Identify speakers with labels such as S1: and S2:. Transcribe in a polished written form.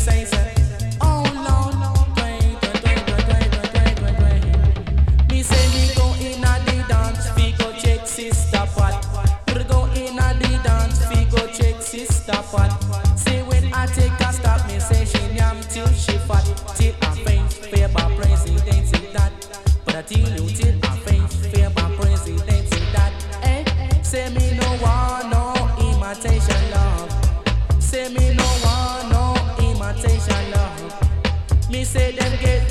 S1: say, oh Lord, me say me go in a the dance, we go check sister pot. We go in a the dance, we go check sister pot. Say when I take a stop, me say she yam till she fat, till I faint, fear by presidency that. But I tell you till I faint, fear by presidency that. Eh? Say me no want no imitation love. Say me no want no imitation love. Me say them get